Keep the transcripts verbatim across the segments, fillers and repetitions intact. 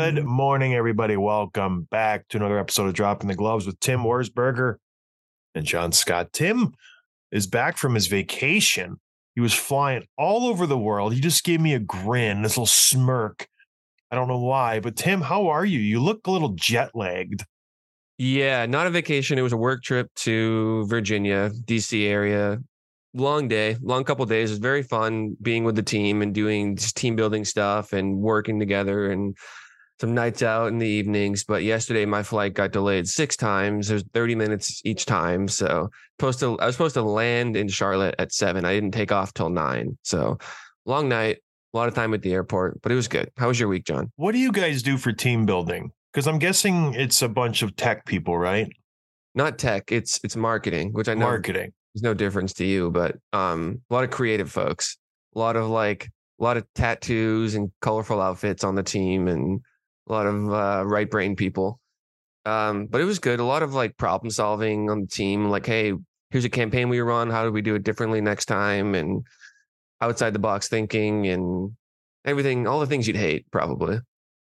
Good morning, everybody. Welcome back to another episode of Dropping the Gloves with Tim Worsberger and John Scott. Tim is back from his vacation. He was flying all over the world. He just gave me a grin, this little smirk. I don't know why, but Tim, how are you? You look a little jet lagged. Yeah, not a vacation. It was a work trip to Virginia, D C area. Long day, long couple of days. It was very fun being with the team and doing just team building stuff and working together and some nights out in the evenings. But yesterday my flight got delayed six times. There's thirty minutes each time. So supposed to, I was supposed to land in Charlotte at seven. I didn't take off till nine. So long night, a lot of time at the airport, but it was good. How was your week, John? What do you guys do for team building? Because I'm guessing it's a bunch of tech people, right? Not tech. It's it's marketing, which I know Marketing. there's no difference to you, but um, a lot of creative folks, a lot of like a lot of tattoos and colorful outfits on the team, and a lot of uh, right brain people. Um, but it was good. A lot of like problem solving on the team. Like, hey, here's a campaign we run. How do we do it differently next time? And outside the box thinking and everything, all the things you'd hate probably.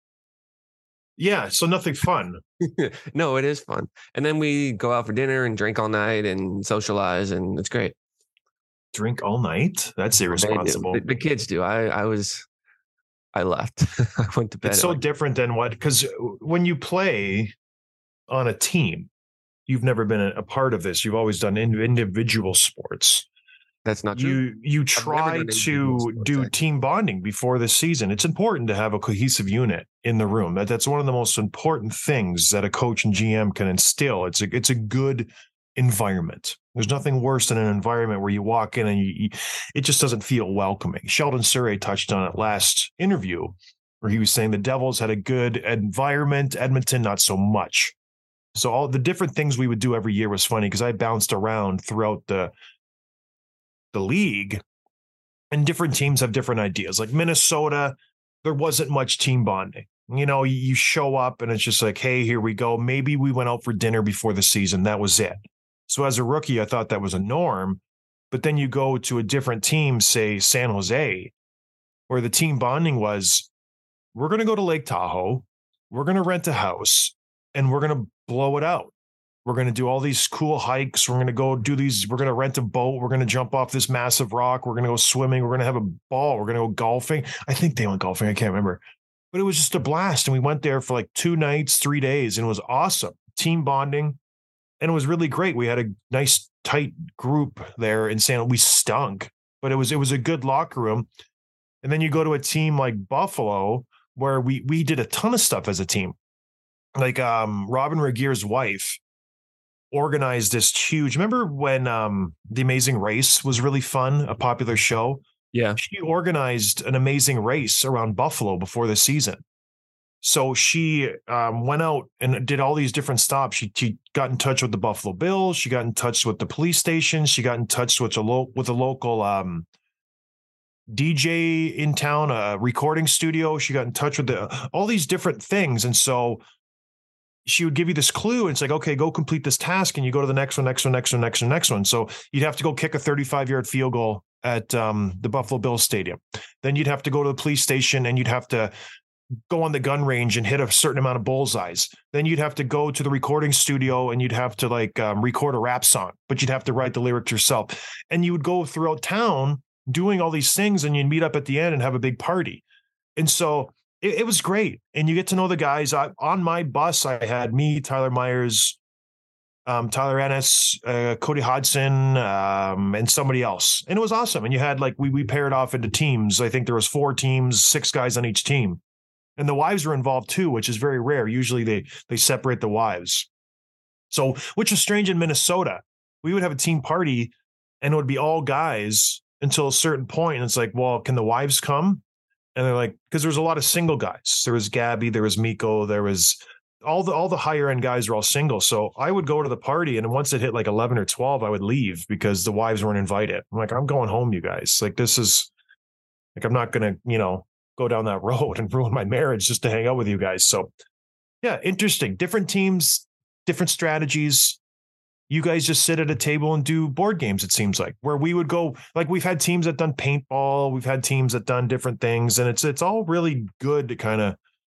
Yeah, so nothing fun. No, it is fun. And then we go out for dinner and drink all night and socialize, and it's great. Drink all night? That's irresponsible. The, the kids do. I, I was, I left. I went to bed. It's so like, different than what, because when you play on a team, you've never been a, a part of this. You've always done in, individual sports. That's not true. You you try to do team bonding before the season. It's important to have a cohesive unit in the room. That that's one of the most important things that a coach and G M can instill. It's a it's a good environment. There's nothing worse than an environment where you walk in and you, you, it just doesn't feel welcoming. Sheldon Surrey touched on it last interview, where he was saying the Devils had a good environment, Edmonton not so much. So all the different things we would do every year was funny because I bounced around throughout the the league, and different teams have different ideas. Like Minnesota, there wasn't much team bonding. You know, you show up and it's just like, hey, here we go. Maybe we went out for dinner before the season. That was it. So as a rookie, I thought that was a norm. But then you go to a different team, say San Jose, where the team bonding was, we're going to go to Lake Tahoe, we're going to rent a house, and we're going to blow it out. We're going to do all these cool hikes. We're going to go do these. We're going to rent a boat. We're going to jump off this massive rock. We're going to go swimming. We're going to have a ball. We're going to go golfing. I think they went golfing. I can't remember. But it was just a blast. And we went there for like two nights, three days. And it was awesome. Team bonding. And it was really great. We had a nice, tight group there in San. We stunk. But it was it was a good locker room. And then you go to a team like Buffalo, where we we did a ton of stuff as a team. Like um, Robin Regeer's wife organized this huge, remember when um The Amazing Race was really fun, a popular show? Yeah. She organized an amazing race around Buffalo before the season. So she um, went out and did all these different stops. She, she got in touch with the Buffalo Bills. She got in touch with the police station. She got in touch with a, lo- with a local um, D J in town, a recording studio. She got in touch with the, all these different things. And so she would give you this clue and it's like, okay, go complete this task. And you go to the next one, next one, next one, next one, next one. So you'd have to go kick a thirty-five yard field goal at um, the Buffalo Bills stadium. Then you'd have to go to the police station and you'd have to go on the gun range and hit a certain amount of bullseyes. Then you'd have to go to the recording studio and you'd have to like um, record a rap song, but you'd have to write the lyrics yourself. And you would go throughout town doing all these things and you'd meet up at the end and have a big party. And so It, it was great. And you get to know the guys. I, on my bus, I had me, Tyler Myers, um, Tyler Ennis, uh, Cody Hodgson, um, and somebody else. And it was awesome. And you had like, we we paired off into teams. I think there was four teams, six guys on each team. And the wives were involved too, which is very rare. Usually they they separate the wives. So, which was strange in Minnesota. We would have a team party and it would be all guys until a certain point. And it's like, well, can the wives come? And they're like, because there was a lot of single guys. There was Gabby, there was Miko, there was all the all the higher end guys were all single. So I would go to the party, and once it hit like eleven or twelve, I would leave because the wives weren't invited. I'm like, I'm going home, you guys. Like, this is like, I'm not gonna, you know, go down that road and ruin my marriage just to hang out with you guys. So yeah, interesting. Different teams, different strategies. You guys just sit at a table and do board games, it seems like, where we would go, like we've had teams that done paintball, we've had teams that done different things, and it's it's all really good to kind of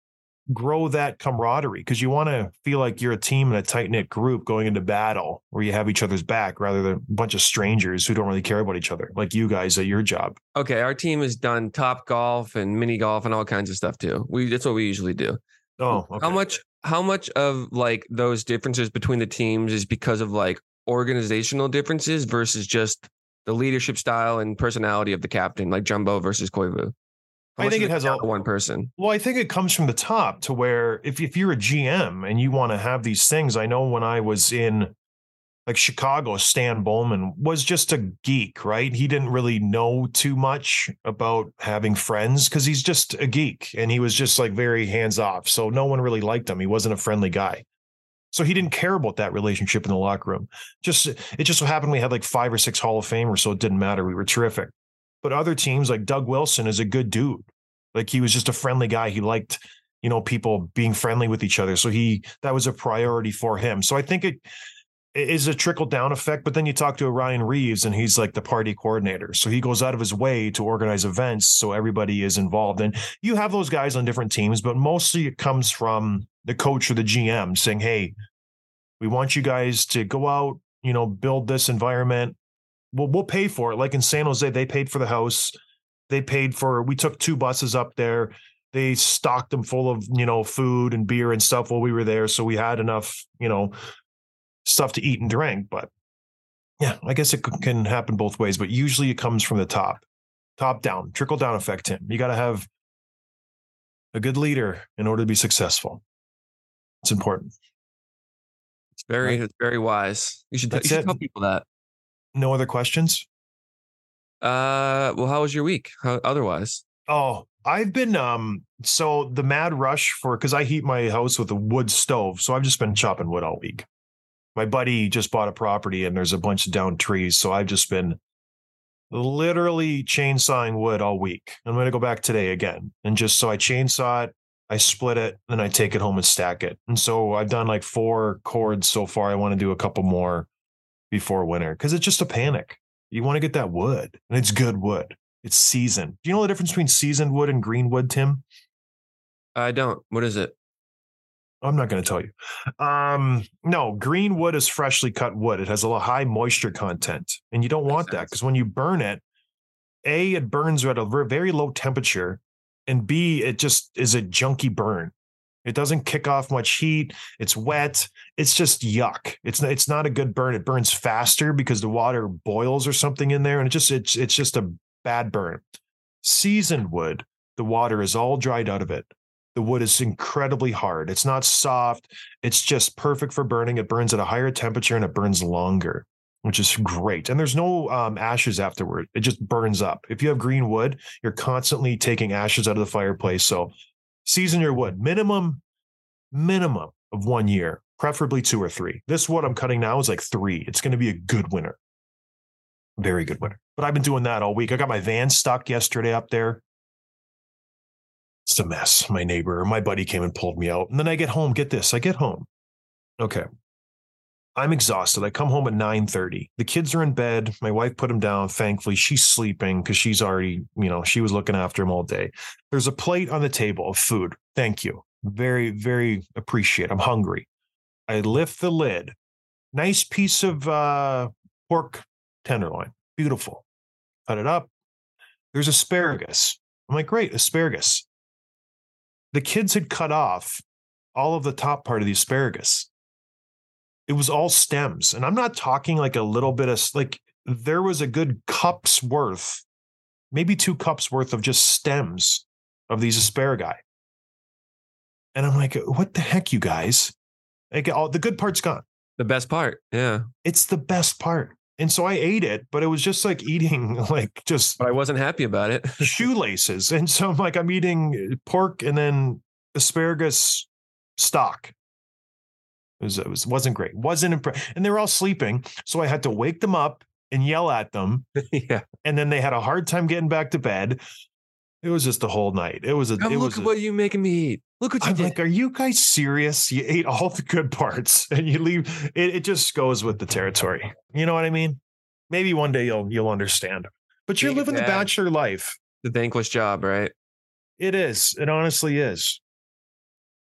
grow that camaraderie, because you want to feel like you're a team and a tight knit group going into battle where you have each other's back rather than a bunch of strangers who don't really care about each other, like you guys at your job. Okay, our team has done top golf and mini golf and all kinds of stuff too. We that's what we usually do. Oh, okay. How much how much of like those differences between the teams is because of like organizational differences versus just the leadership style and personality of the captain, like Jumbo versus Koivu? I think it has a one person. Well, I think it comes from the top to where if, if you're a G M and you want to have these things, I know when I was in like Chicago, Stan Bowman was just a geek, right? He didn't really know too much about having friends because he's just a geek and he was just like very hands off. So no one really liked him. He wasn't a friendly guy. So he didn't care about that relationship in the locker room. Just it just so happened we had like five or six Hall of Famers, so it didn't matter. We were terrific. But other teams like Doug Wilson is a good dude. Like he was just a friendly guy. He liked, you know, people being friendly with each other. So he that was a priority for him. So I think it is a trickle down effect. But then you talk to a Ryan Reeves and he's like the party coordinator. So he goes out of his way to organize events so everybody is involved. And you have those guys on different teams, but mostly it comes from the coach or the G M saying, hey, we want you guys to go out, you know, build this environment. We'll, we'll pay for it. Like in San Jose, they paid for the house. They paid for, we took two buses up there. They stocked them full of, you know, food and beer and stuff while we were there. So we had enough, you know, stuff to eat and drink. But yeah, I guess it can happen both ways, but usually it comes from the top, top down, trickle down effect, Tim. You got to have a good leader in order to be successful. It's important. It's very, right? It's very wise. You should, you should tell people that. No other questions? Uh, well, how was your week? How, otherwise? Oh, I've been, um, so the mad rush for, cause I heat my house with a wood stove. So I've just been chopping wood all week. My buddy just bought a property and there's a bunch of downed trees. So I've just been literally chainsawing wood all week. I'm going to go back today again. And just so I chainsaw it, I split it, then I take it home and stack it. And so I've done like four cords so far. I want to do a couple more before winter because it's just a panic. You want to get that wood, and it's good wood. It's seasoned. Do you know the difference between seasoned wood and green wood, Tim? I don't. What is it? I'm not going to tell you. Um, no, green wood is freshly cut wood. It has a high moisture content, and you don't want that because when you burn it, A, it burns at a very low temperature, and B, it just is a junky burn. It doesn't kick off much heat. It's wet. It's just yuck. It's not, it's not a good burn. It burns faster because the water boils or something in there. And it just, it's, it's just a bad burn. Seasoned wood, the water is all dried out of it. The wood is incredibly hard. It's not soft. It's just perfect for burning. It burns at a higher temperature and it burns longer, which is great. And there's no um, ashes afterward. It just burns up. If you have green wood, you're constantly taking ashes out of the fireplace. So season your wood, minimum, minimum of one year, preferably two or three. This wood I'm cutting now is like three. It's going to be a good winter. Very good winter. But I've been doing that all week. I got my van stuck yesterday up there. It's a mess. My neighbor, my buddy came and pulled me out. And then I get home. Get this. I get home. Okay. I'm exhausted. I come home at nine thirty. The kids are in bed. My wife put them down. Thankfully, she's sleeping because she's already, you know, she was looking after him all day. There's a plate on the table of food. Thank you. Very, very appreciate. I'm hungry. I lift the lid. Nice piece of uh, pork tenderloin. Beautiful. Cut it up. There's asparagus. I'm like, great, asparagus. The kids had cut off all of the top part of the asparagus. It was all stems. And I'm not talking like a little bit of, like, there was a good cup's worth, maybe two cups worth of just stems of these asparagus. And I'm like, what the heck, you guys? Like, all the good part's gone. The best part. Yeah. It's the best part. And so I ate it, but it was just like eating like just. But I wasn't happy about it. shoelaces. And so I'm like, I'm eating pork and then asparagus stock. It, was, it was, wasn't great. Wasn't impressed. And they were all sleeping. So I had to wake them up and yell at them. Yeah. And then they had a hard time getting back to bed. It was just the whole night. It was a. Come it look was at a, what you making me eat. Look what you I'm did. like, are you guys serious? You ate all the good parts and you leave. It, it just goes with the territory. You know what I mean? Maybe one day you'll you'll understand. But you're Being living the dad, bachelor life. The thankless job, right? It is. It honestly is.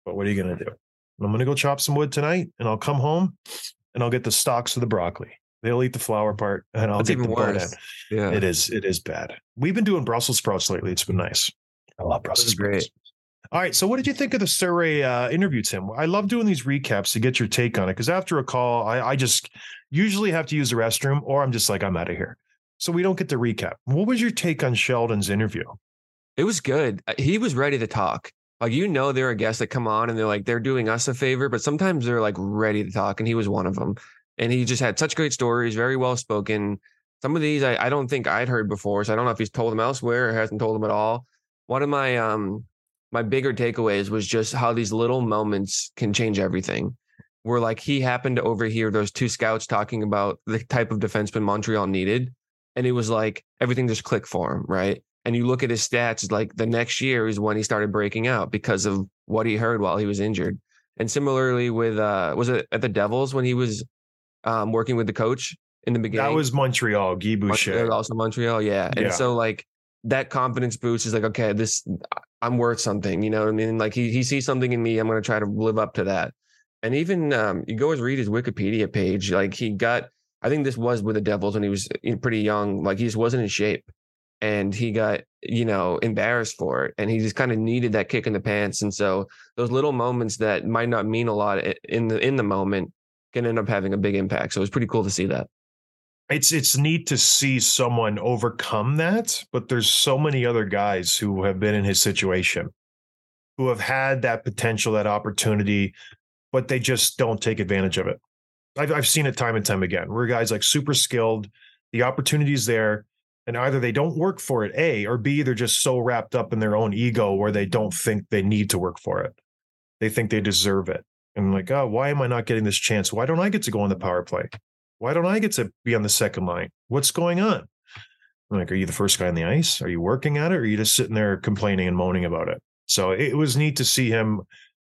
But what are you going to do? I'm going to go chop some wood tonight, and I'll come home and I'll get the stalks of the broccoli. They'll eat the flower part, and I'll That's get even the bone worse. end. Yeah. It is. It is bad. We've been doing Brussels sprouts lately. It's been nice. I love Brussels sprouts. Great. All right. So what did you think of the Surrey uh, interview, Tim? I love doing these recaps to get your take on it, because after a call, I, I just usually have to use the restroom, or I'm just like, I'm out of here. So we don't get the recap. What was your take on Sheldon's interview? It was good. He was ready to talk. Like, you know, there are guests that come on and they're like, they're doing us a favor, but sometimes they're like ready to talk. And he was one of them. And he just had such great stories, very well spoken. Some of these I, I don't think I'd heard before. So I don't know if he's told them elsewhere or hasn't told them at all. One of my um my bigger takeaways was just how these little moments can change everything. Where like he happened to overhear those two scouts talking about the type of defenseman Montreal needed. And it was like everything just clicked for him, right? And you look at his stats, like the next year is when he started breaking out because of what he heard while he was injured. And similarly with, uh, was it at the Devils when he was um, working with the coach in the beginning? That was Montreal, Guy Boucher. Also Montreal, yeah. And yeah. so like that confidence boost is like, okay, this, I'm worth something, you know what I mean? Like he, he sees something in me, I'm going to try to live up to that. And even um, you go and read his Wikipedia page, like he got, I think this was with the Devils when he was pretty young, like he just wasn't in shape. And he got, you know, embarrassed for it. And he just kind of needed that kick in the pants. And so those little moments that might not mean a lot in the in the moment can end up having a big impact. So it was pretty cool to see that. It's it's neat to see someone overcome that. But there's so many other guys who have been in his situation, who have had that potential, that opportunity, but they just don't take advantage of it. I've, I've seen it time and time again, where guys like super skilled, the opportunity's there. And either they don't work for it, A, or B, they're just so wrapped up in their own ego where they don't think they need to work for it. They think they deserve it. And like, oh, why am I not getting this chance? Why don't I get to go on the power play? Why don't I get to be on the second line? What's going on? I'm like, are you the first guy on the ice? Are you working at it? Or are you just sitting there complaining and moaning about it? So it was neat to see him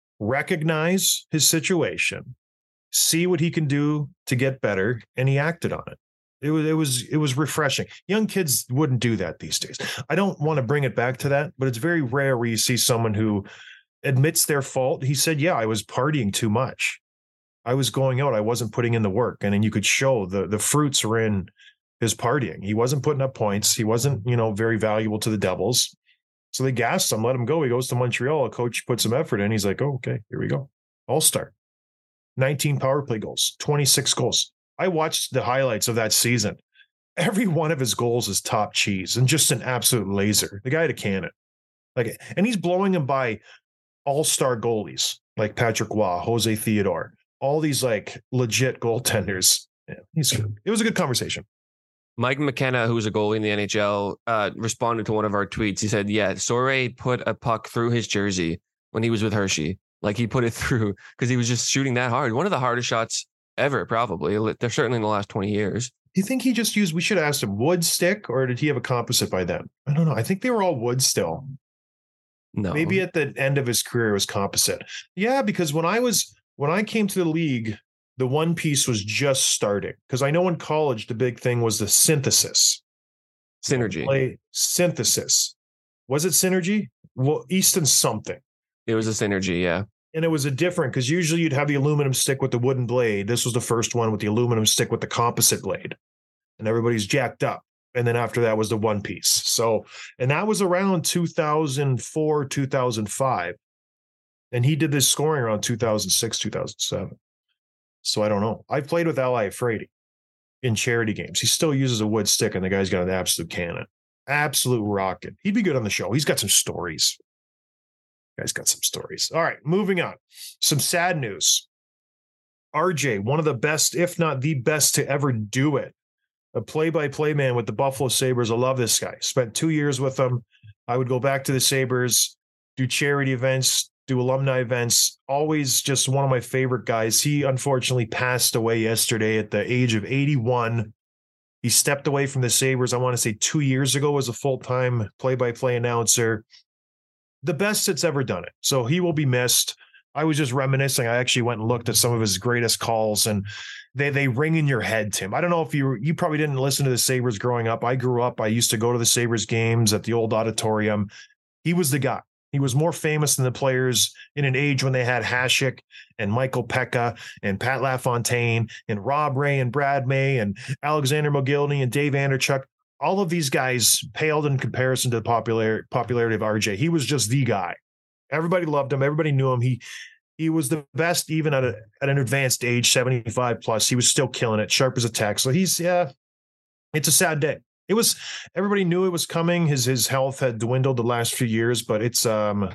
recognize his situation, see what he can do to get better, and he acted on it. It was it was it was refreshing. Young kids wouldn't do that these days. I don't want to bring it back to that, but it's very rare where you see someone who admits their fault. He said, yeah, I was partying too much. I was going out. I wasn't putting in the work. And then you could show the the fruits were in his partying. He wasn't putting up points. He wasn't, you know, very valuable to the Devils. So they gassed him, let him go. He goes to Montreal. A coach put some effort in. He's like, oh, okay, here we go. All-star. nineteen power play goals, twenty-six goals. I watched the highlights of that season. Every one of his goals is top cheese and just an absolute laser. The guy had a cannon. Like, and he's blowing him by all-star goalies like Patrick Waugh, Jose Theodore, all these like legit goaltenders. Yeah, he's good. It was a good conversation. Mike McKenna, who's a goalie in the N H L, uh, responded to one of our tweets. He said, yeah, Sorey put a puck through his jersey when he was with Hershey. Like he put it through because he was just shooting that hard. One of the hardest shots ever, probably. They're certainly in the last twenty years. Do you think he just used, we should have asked him, wood stick, or did he have a composite by then? I don't know. I think they were all wood still. No. Maybe at the end of his career it was composite. Yeah, because when I was, when I came to the league, the one piece was just starting. Because I know in college, the big thing was the synthesis. Synergy. Play synthesis. Was it synergy? Well, Easton something. It was a synergy, yeah. And it was a different, because usually you'd have the aluminum stick with the wooden blade. This was the first one with the aluminum stick with the composite blade. And everybody's jacked up. And then after that was the one piece. So, and that was around two thousand four, two thousand five. And he did this scoring around two thousand six, two thousand seven. So I don't know. I played with Ally Frady in charity games. He still uses a wood stick, and the guy's got an absolute cannon. Absolute rocket. He'd be good on the show. He's got some stories. Guy's got some stories. All right, moving on. Some sad news. R J, one of the best, if not the best to ever do it. A play-by-play man with the Buffalo Sabres. I love this guy. Spent two years with them. I would go back to the Sabres, do charity events, do alumni events. Always just one of my favorite guys. He unfortunately passed away yesterday at the age of eighty-one. He stepped away from the Sabres, I want to say two years ago, as a full-time play-by-play announcer. The best that's ever done it. So he will be missed. I was just reminiscing. I actually went and looked at some of his greatest calls, and they they ring in your head, Tim. I don't know if you you probably didn't listen to the Sabres growing up. I grew up. I used to go to the Sabres games at the old auditorium. He was the guy. He was more famous than the players in an age when they had Hasek and Michael Pekka and Pat LaFontaine and Rob Ray and Brad May and Alexander Mogilny and Dave Anderchuk. All of these guys paled in comparison to the popular, popularity of R J. He was just the guy. Everybody loved him. Everybody knew him. He he was the best even at, a, at an advanced age, seventy-five plus. He was still killing it, sharp as a tack. So he's, yeah, it's a sad day. It was, everybody knew it was coming. His his health had dwindled the last few years, but it's um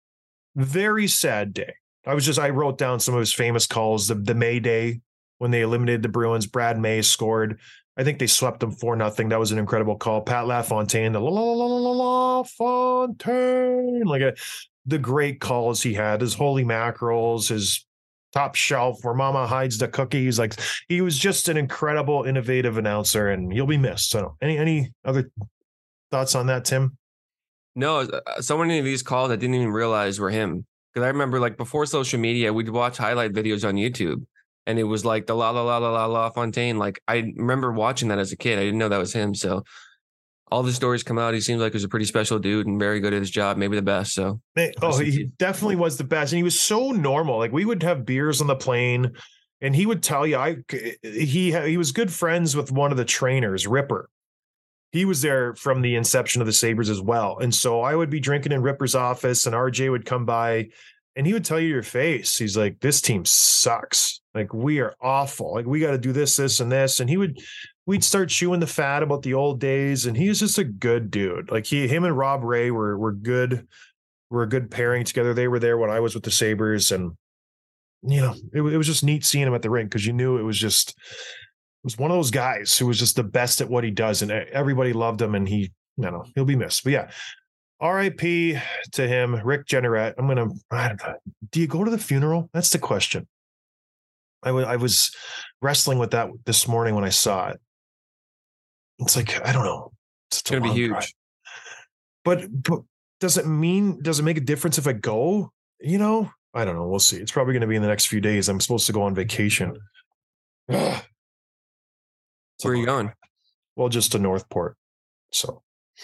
very sad day. I was just, I wrote down some of his famous calls. The, the May Day when they eliminated the Bruins, Brad May scored. I think they swept them four nothing. That was an incredible call. Pat LaFontaine, the La La La La La Fontaine, like a, the great calls he had, his holy mackerels, his top shelf where mama hides the cookies. Like, he was just an incredible, innovative announcer, and he'll be missed. So any, any other thoughts on that, Tim? No, uh, so many of these calls I didn't even realize were him. Because I remember, like, before social media, we'd watch highlight videos on YouTube, and it was like the La La La La La La Fontaine. Like, I remember watching that as a kid. I didn't know that was him. So all the stories come out. He seems like he was a pretty special dude and very good at his job, maybe the best. So, oh, he definitely was the best, and he was so normal. Like, we would have beers on the plane, and he would tell you, I he he was good friends with one of the trainers, Ripper. He was there from the inception of the Sabres as well, and so I would be drinking in Ripper's office, and R J would come by, and he would tell you to your face, he's like, "This team sucks. Like, we are awful. Like, we got to do this, this, and this," and he would. We'd start chewing the fat about the old days, and he was just a good dude. Like, he, him and Rob Ray were were good, were a good pairing together. They were there when I was with the Sabres, and you know, it, it was just neat seeing him at the rink because you knew it was just, it was one of those guys who was just the best at what he does, and everybody loved him. And he, you know, he'll be missed. But yeah, R I P to him, Rick Jeanneret. I'm gonna. Do you go to the funeral? That's the question. I, w- I was wrestling with that this morning when I saw it. It's like, I don't know. It's, it's going to be huge. Drive. But, but does it mean, does it make a difference if I go? You know, I don't know. We'll see. It's probably going to be in the next few days. I'm supposed to go on vacation. Where are you going? Well, just to Northport. So.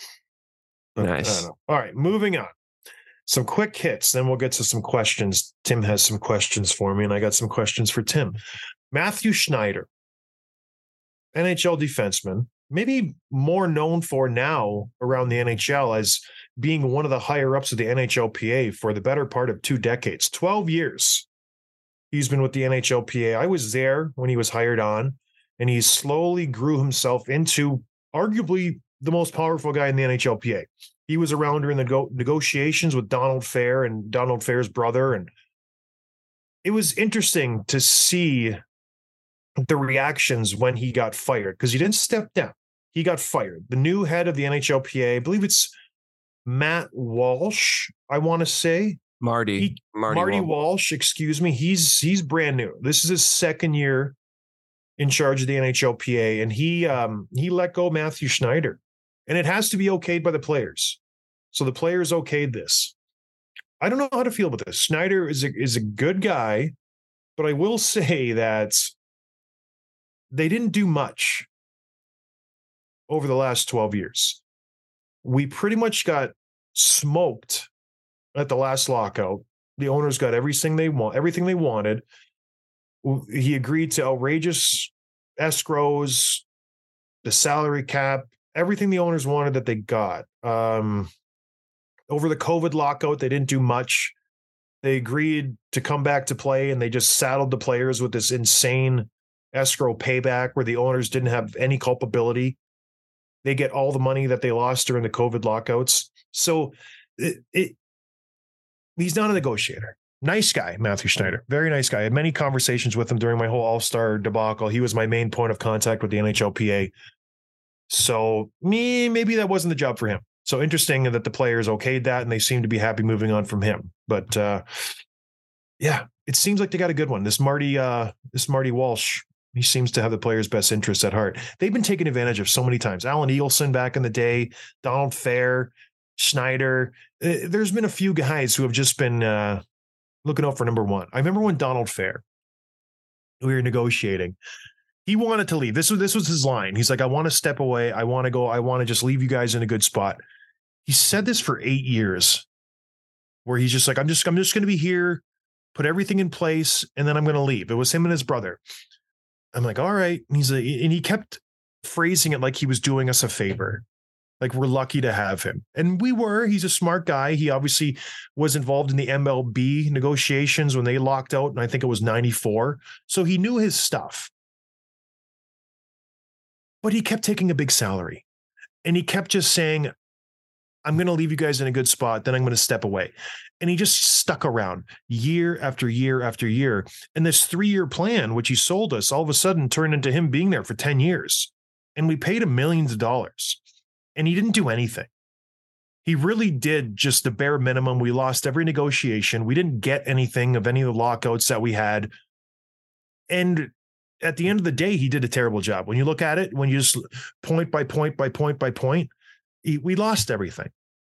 Nice. All right, moving on. Some quick hits, then we'll get to some questions. Tim has some questions for me, and I got some questions for Tim. Matthew Schneider, N H L defenseman, maybe more known for now around the N H L as being one of the higher ups of the N H L P A for the better part of two decades, twelve years. He's been with the N H L P A. I was there when he was hired on, and he slowly grew himself into arguably the most powerful guy in the N H L P A. He was around during the go- negotiations with Donald Fair and Donald Fair's brother. And it was interesting to see the reactions when he got fired, because he didn't step down. He got fired. The new head of the N H L P A, I believe it's Matt Walsh, I want to say. Marty. He, Marty, Marty Walsh. Walsh, excuse me. He's he's brand new. This is his second year in charge of the N H L P A, and he um, he let go Matthew Schneider. And it has to be okayed by the players. So the players okayed this. I don't know how to feel about this. Schneider is a, is a good guy, but I will say that they didn't do much over the last twelve years. We pretty much got smoked at the last lockout. The owners got everything they want, everything they wanted. He agreed to outrageous escrows, the salary cap, everything the owners wanted that they got. Um, over the COVID lockout, they didn't do much. They agreed to come back to play, and they just saddled the players with this insane escrow payback where the owners didn't have any culpability. They get all the money that they lost during the COVID lockouts. So it, it, he's not a negotiator. Nice guy, Matthew Schneider. Very nice guy. I had many conversations with him during my whole All-Star debacle. He was my main point of contact with the N H L P A. So me, maybe that wasn't the job for him. So interesting that the players okayed that, and they seem to be happy moving on from him. But uh, yeah, it seems like they got a good one. This Marty, uh, this Marty Walsh, he seems to have the players' best interests at heart. They've been taken advantage of so many times. Alan Eagleson back in the day, Donald Fair, Schneider. Uh, there's been a few guys who have just been uh, looking out for number one. I remember when Donald Fair, we were negotiating. He wanted to leave. This was this was his line. He's like, I want to step away. I want to go. I want to just leave you guys in a good spot. He said this for eight years. where he's just like, I'm just, I'm just going to be here, put everything in place, and then I'm going to leave. It was him and his brother. I'm like, all right. And he's like, and he kept phrasing it like he was doing us a favor. Like, we're lucky to have him. And we were. He's a smart guy. He obviously was involved in the M L B negotiations when they locked out, and I think it was ninety-four. So he knew his stuff. But he kept taking a big salary. And he kept just saying, I'm going to leave you guys in a good spot, then I'm going to step away. And he just stuck around year after year after year. And this three-year plan, which he sold us, all of a sudden turned into him being there for ten years. And we paid him millions of dollars. And he didn't do anything. He really did just the bare minimum. We lost every negotiation. We didn't get anything of any of the lockouts that we had. And at the end of the day, he did a terrible job. When you look at it, when you just point by point by point by point, he, we lost everything.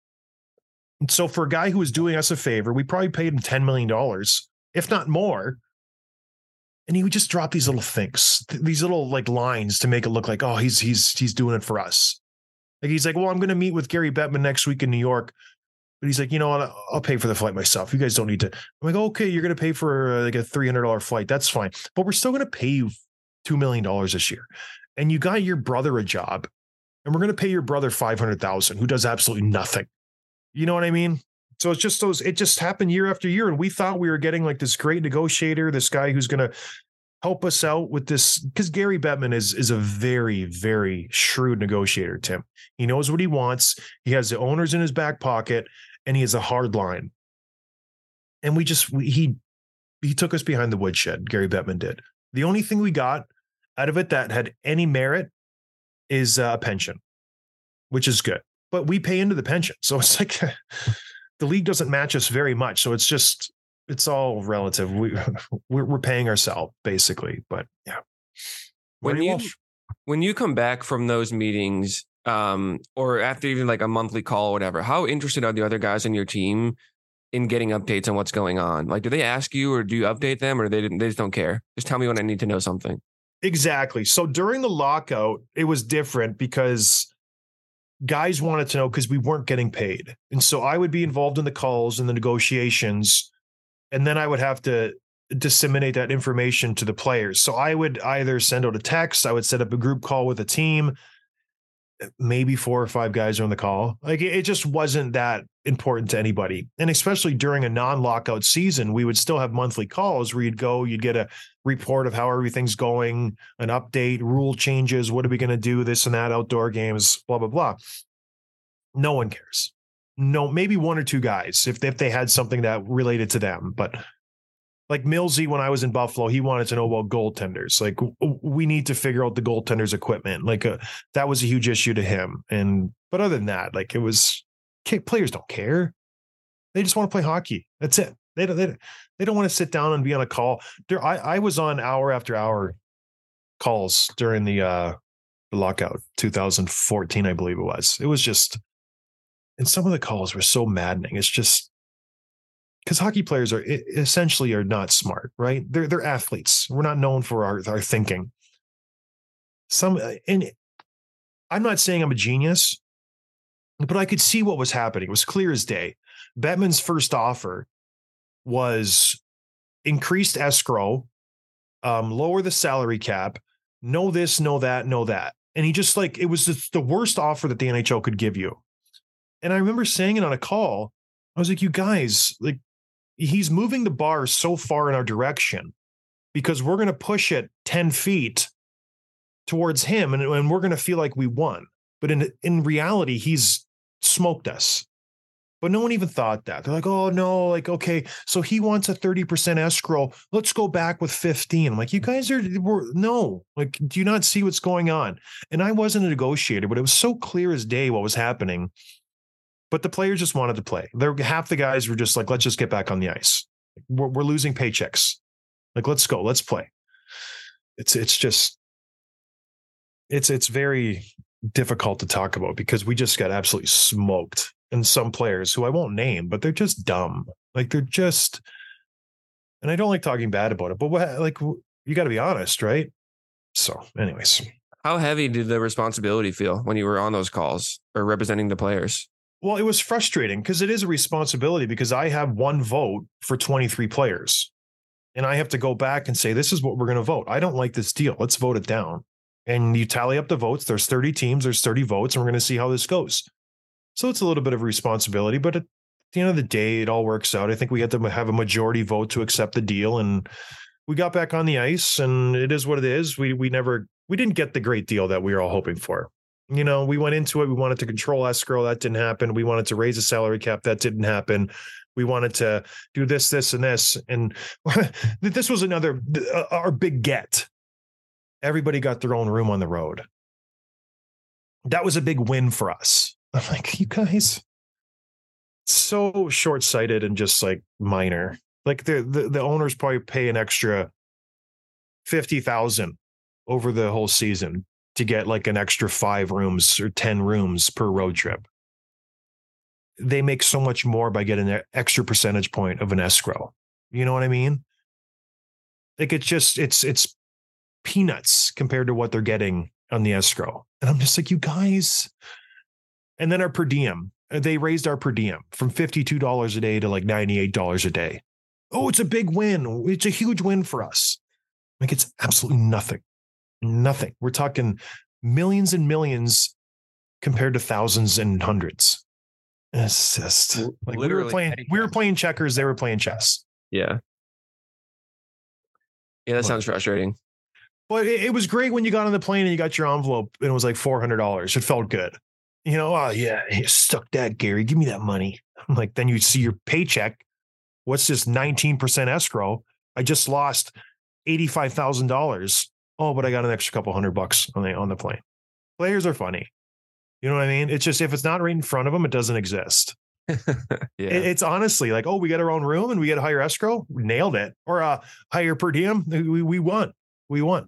And so for a guy who was doing us a favor, we probably paid him ten million dollars, if not more. And he would just drop these little things, these little like lines to make it look like, oh, he's he's he's doing it for us. Like, he's like, well, I'm going to meet with Gary Bettman next week in New York. But he's like, you know what? I'll pay for the flight myself. You guys don't need to. I'm like, okay, you're going to pay for uh, like a three hundred dollars flight. That's fine. But we're still going to pay you two million dollars this year. And you got your brother a job. And we're going to pay your brother five hundred thousand dollars, who does absolutely nothing. You know what I mean? So it's just those, it just happened year after year. And we thought we were getting like this great negotiator, this guy who's going to help us out with this, because Gary Bettman is is a very, very shrewd negotiator, Tim. He knows what he wants. He has the owners in his back pocket, and he has a hard line. And we just, we, he, he took us behind the woodshed, Gary Bettman did. The only thing we got out of it that had any merit is a pension, which is good. But we pay into the pension. So it's like the league doesn't match us very much. So it's just, it's all relative. We we're, we're paying ourselves basically, but yeah. When you, when you come back from those meetings, um, or after even like a monthly call or whatever, how interested are the other guys on your team in getting updates on what's going on? Like, do they ask you, or do you update them, or they they just don't care? Just tell me when I need to know something. Exactly. So during the lockout, it was different because guys wanted to know, because we weren't getting paid. And so I would be involved in the calls and the negotiations. And then I would have to disseminate that information to the players. So I would either send out a text, I would set up a group call with a team. Maybe four or five guys are on the call. Like, it just wasn't that important to anybody. And especially during a non-lockout season, we would still have monthly calls where you'd go, you'd get a report of how everything's going, an update, rule changes. What are we going to do? This and that, outdoor games, blah, blah, blah. No one cares. No, maybe one or two guys if they, if they had something that related to them. But like Millsy, when I was in Buffalo, he wanted to know about goaltenders. Like, we need to figure out the goaltenders' equipment. Like, uh, that was a huge issue to him. And but other than that, like, it was, players don't care. They just want to play hockey. That's it. They don't. They don't, they don't want to sit down and be on a call. There, I, I was on hour after hour calls during the uh, the lockout, two thousand fourteen, I believe it was. It was just. And some of the calls were so maddening. It's just because hockey players are essentially are not smart, right? They're they're athletes. We're not known for our, our thinking. Some and I'm not saying I'm a genius, but I could see what was happening. It was clear as day. Bettman's first offer was increased escrow, um, lower the salary cap, no this, no that, no that. And he just like, it was the, the worst offer that the N H L could give you. And I remember saying it on a call. I was like, you guys, like, he's moving the bar so far in our direction because we're going to push it ten feet towards him. And, and we're going to feel like we won. But in, in reality, he's smoked us. But no one even thought that. They're like, oh, no, like, okay, so he wants a thirty percent escrow. Let's go back with fifteen. I'm like, you guys are, we're, no, like, do you not see what's going on? And I wasn't a negotiator, but it was so clear as day what was happening. But the players just wanted to play. There, half the guys were just like, let's just get back on the ice. We're, we're losing paychecks. Like, let's go, let's play. It's it's just, it's it's very difficult to talk about because we just got absolutely smoked. And some players who I won't name, but they're just dumb. Like, they're just, and I don't like talking bad about it, but what, like, you got to be honest, right? So anyways. How heavy did the responsibility feel when you were on those calls or representing the players? Well, it was frustrating because it is a responsibility because I have one vote for twenty-three players and I have to go back and say, this is what we're going to vote. I don't like this deal. Let's vote it down. And you tally up the votes. There's thirty teams. There's thirty votes and we're going to see how this goes. So it's a little bit of a responsibility, but at the end of the day, it all works out. I think we had to have a majority vote to accept the deal and we got back on the ice and it is what it is. We, we never, we didn't get the great deal that we were all hoping for. You know, we went into it. We wanted to control escrow. That didn't happen. We wanted to raise the salary cap. That didn't happen. We wanted to do this, this, and this. And this was another, uh, our big get. Everybody got their own room on the road. That was a big win for us. I'm like, you guys, so short-sighted and just like minor. Like the, the, the owners probably pay an extra fifty thousand over the whole season to get like an extra five rooms or ten rooms per road trip. They make so much more by getting an extra percentage point of an escrow. You know what I mean? Like it's just, it's, it's peanuts compared to what they're getting on the escrow. And I'm just like, you guys. And then our per diem, they raised our per diem from fifty-two dollars a day to like ninety-eight dollars a day. Oh, it's a big win. It's a huge win for us. Like it's absolutely nothing. Nothing. We're talking millions and millions compared to thousands and hundreds. It's just like we were playing, we were playing checkers. They were playing chess. Yeah. Yeah. That but, sounds frustrating. But it, it was great when you got on the plane and you got your envelope and it was like four hundred dollars. It felt good. You know, oh yeah, you stuck that, Gary. Give me that money. I'm like, then you see your paycheck. What's this nineteen percent escrow? I just lost eighty-five thousand dollars. Oh, but I got an extra couple hundred bucks on the on the plane. Players are funny. You know what I mean? It's just, if it's not right in front of them, it doesn't exist. yeah. it, it's honestly like, oh, we got our own room and we get a higher escrow. We nailed it. Or a higher per diem. We, we won. We won.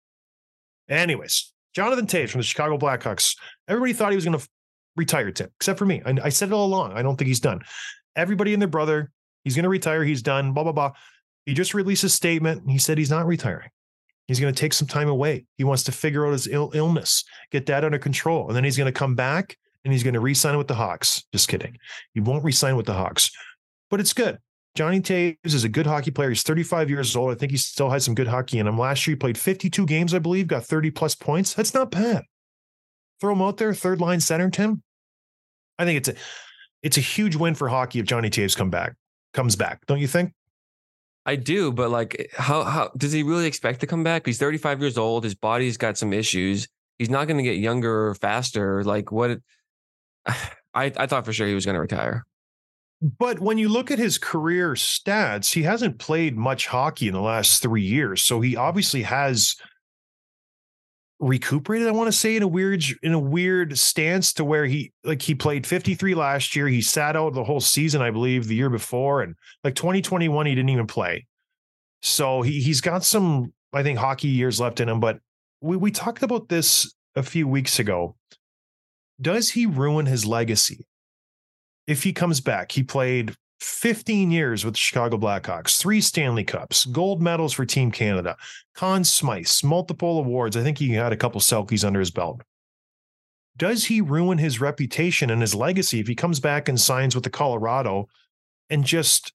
Anyways, Jonathan Toews from the Chicago Blackhawks. Everybody thought he was going to retire, Tim, except for me. I, I said it all along. I don't think he's done. Everybody and their brother, he's going to retire. He's done, blah, blah, blah. He just released a statement and he said he's not retiring. He's going to take some time away. He wants to figure out his Ill- illness, get that under control. And then he's going to come back and he's going to re-sign with the Hawks. Just kidding. He won't re-sign with the Hawks, but it's good. Johnny Toews is a good hockey player. He's thirty-five years old. I think he still has some good hockey in him. Last year, he played fifty-two games, I believe, got thirty plus points. That's not bad. Throw him out there, third line center, Tim. I think it's a, it's a huge win for hockey if Johnny Toews come back, comes back. Don't you think? I do, but like, how how does he really expect to come back? He's thirty-five years old. His body's got some issues. He's not going to get younger or faster. Like what? I I thought for sure he was going to retire. But when you look at his career stats, he hasn't played much hockey in the last three years. So he obviously has recuperated, I want to say, in a weird in a weird stance to where he like he played fifty-three last year. He sat out the whole season, I believe, the year before, and like twenty twenty-one, he didn't even play. So he he's got some, I think, hockey years left in him. But we we talked about this a few weeks ago. Does he ruin his legacy if he comes back? He played fifteen years with the Chicago Blackhawks, three Stanley Cups, gold medals for Team Canada, Conn Smythe, multiple awards. I think he had a couple Selkies under his belt. Does he ruin his reputation and his legacy if he comes back and signs with the Colorado and just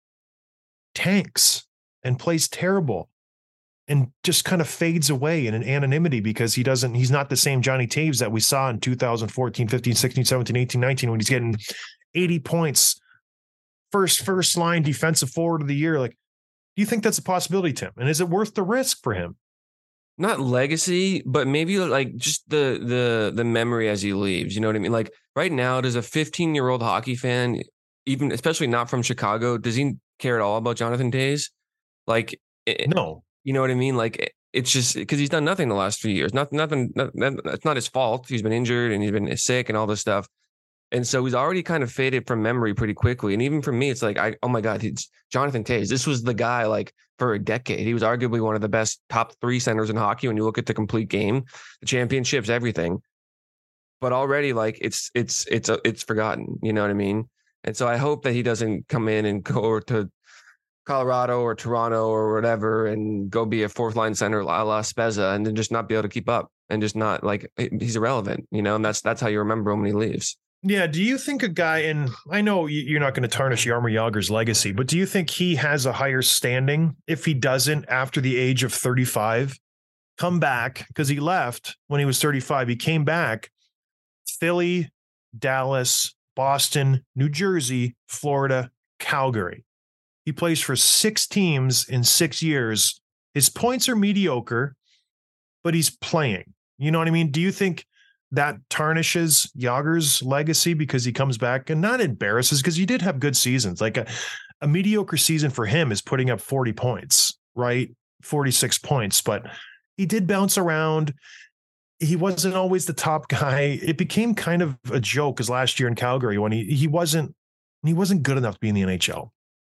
tanks and plays terrible and just kind of fades away in an anonymity because he doesn't, he's not the same Johnny Toews that we saw in two thousand fourteen, fifteen, sixteen, seventeen, eighteen, nineteen, when he's getting eighty points, first, first line defensive forward of the year. Like, do you think that's a possibility, Tim? And is it worth the risk for him? Not legacy, but maybe like just the the the memory as he leaves. You know what I mean? Like right now, does a fifteen year old hockey fan, even especially not from Chicago, does he care at all about Jonathan Toews? Like, no, you know what I mean? Like it's just because he's done nothing the last few years. Not nothing. Not, it's not his fault. He's been injured and he's been sick and all this stuff. And so he's already kind of faded from memory pretty quickly. And even for me, it's like, I, oh my God, it's Jonathan Toews. This was the guy like for a decade. He was arguably one of the best top three centers in hockey when you look at the complete game, the championships, everything. But already like it's, it's, it's, a, it's forgotten, you know what I mean? And so I hope that he doesn't come in and go to Colorado or Toronto or whatever and go be a fourth line center a la Spezza and then just not be able to keep up and just not like, he's irrelevant, you know, and that's, that's how you remember him when he leaves. Yeah. Do you think a guy, and I know you're not going to tarnish Jaromir Jagr's legacy, but do you think he has a higher standing if he doesn't after the age of thirty-five come back? Because he left when he was thirty-five. He came back. Philly, Dallas, Boston, New Jersey, Florida, Calgary. He plays for six teams in six years. His points are mediocre, but he's playing. You know what I mean? Do you think that tarnishes Jagr's legacy because he comes back and not embarrasses, because he did have good seasons? Like a, a mediocre season for him is putting up forty points, right? forty-six points, but he did bounce around. He wasn't always the top guy. It became kind of a joke because last year in Calgary, when he, he wasn't, he wasn't good enough to be in the N H L.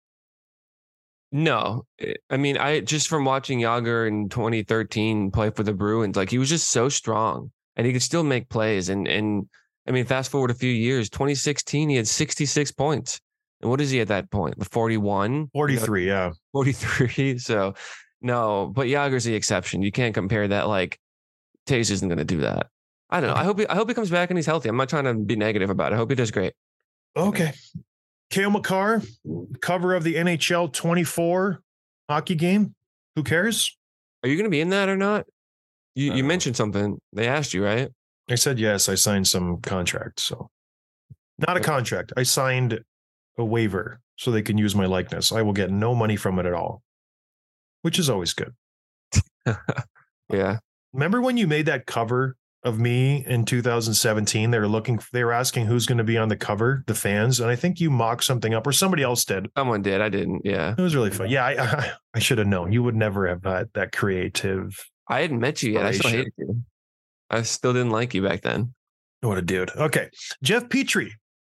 No, I mean, I just from watching Jagr in twenty thirteen play for the Bruins, like he was just so strong and he could still make plays. And, and I mean, fast forward a few years, twenty sixteen, he had sixty-six points. And what is he at that point? forty-one? forty-three, you know, yeah. forty-three. So no, but Jagr's the exception. You can't compare that. Like Taves isn't going to do that. I don't know. I hope he, I hope he comes back and he's healthy. I'm not trying to be negative about it. I hope he does great. Okay. Cale Makar, cover of the N H L twenty-four hockey game. Who cares? Are you going to be in that or not? You you Uh, mentioned something. They asked you, right? I said yes. I signed some contract. So not a contract. I signed a waiver so they can use my likeness. I will get no money from it at all, which is always good. Yeah. Remember when you made that cover of me in two thousand seventeen? They were looking, they were asking who's going to be on the cover, the fans. And I think you mocked something up, or somebody else did. Someone did. I didn't. Yeah. It was really fun. Yeah. I, I, I should have known. You would never have had that creative. I hadn't met you yet. I still hated you. I still didn't like you back then. What a dude. Okay. Jeff Petrie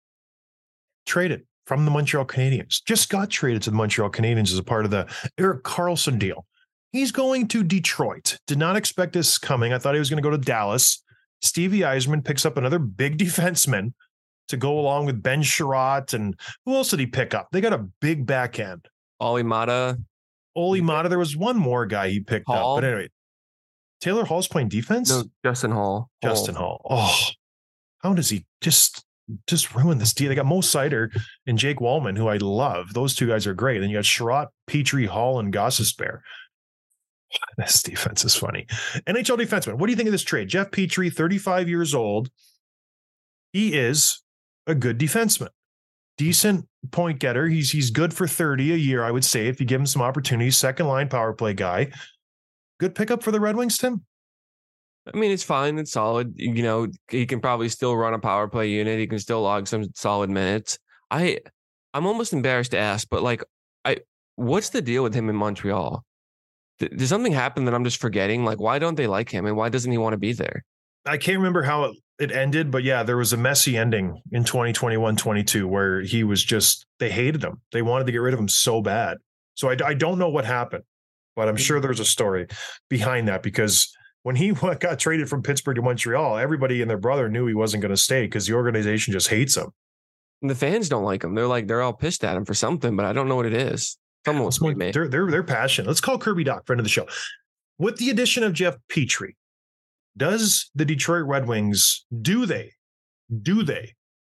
traded from the Montreal Canadiens. Just got traded to the Montreal Canadiens as a part of the Erik Karlsson deal. He's going to Detroit. Did not expect this coming. I thought he was going to go to Dallas. Stevie Yzerman picks up another big defenseman to go along with Ben Sherratt. And who else did he pick up? They got a big back end. Olli Mata. Olli Mata. There was one more guy he picked Hall. up. But anyway, Taylor Hall's playing defense? No, Justin Hall. Justin Hall. Oh, how does he just just ruin this deal? They got Mo Seider and Jake Wallman, who I love. Those two guys are great. And you got Sherratt, Petrie, Hall, and Gostisbehere. This defense is funny. N H L defenseman. What do you think of this trade? Jeff Petrie, thirty-five years old. He is a good defenseman. Decent point getter. He's he's good for thirty a year, I would say, if you give him some opportunities. Second line power play guy. Good pickup for the Red Wings, Tim? I mean, it's fine. It's solid. You know, he can probably still run a power play unit. He can still log some solid minutes. I, I'm almost embarrassed to ask, but like, I, what's the deal with him in Montreal? Did something happen that I'm just forgetting? Like, why don't they like him, and why doesn't he want to be there? I can't remember how it, it ended, but yeah, there was a messy ending in twenty twenty-one twenty-two where he was just, they hated him. They wanted to get rid of him so bad. So I, I don't know what happened, but I'm sure there's a story behind that, because when he got traded from Pittsburgh to Montreal, everybody and their brother knew he wasn't going to stay because the organization just hates him. And the fans don't like him. They're like, they're all pissed at him for something, but I don't know what it is. Someone they're, they're, they're passionate. Let's call Kirby Doc, friend of the show. With the addition of Jeff Petrie, does the Detroit Red Wings, do they, do they